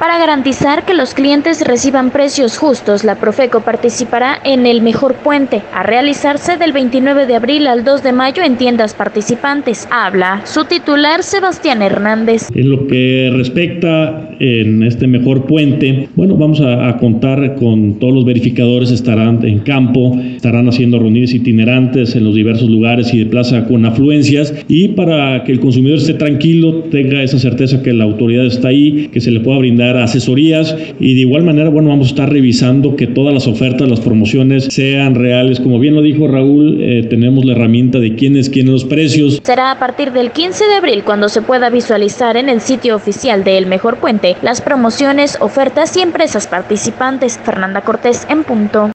Para garantizar que los clientes reciban precios justos, la Profeco participará en el Mejor Puente, a realizarse del 29 de abril al 2 de mayo en tiendas participantes. Habla su titular, Sebastián Hernández. En lo que respecta en este Mejor Puente, bueno, vamos a contar con todos los verificadores, estarán en campo, estarán haciendo reuniones itinerantes en los diversos lugares y de plaza con afluencias, y para que el consumidor esté tranquilo, tenga esa certeza que la autoridad está ahí, que se le pueda brindar asesorías, y de igual manera, bueno, vamos a estar revisando que todas las ofertas, las promociones sean reales. Como bien lo dijo Raúl, tenemos la herramienta de quién es los precios. Será a partir del 15 de abril cuando se pueda visualizar en el sitio oficial de El Mejor Puente las promociones, ofertas y empresas participantes. Fernanda Cortés, en punto.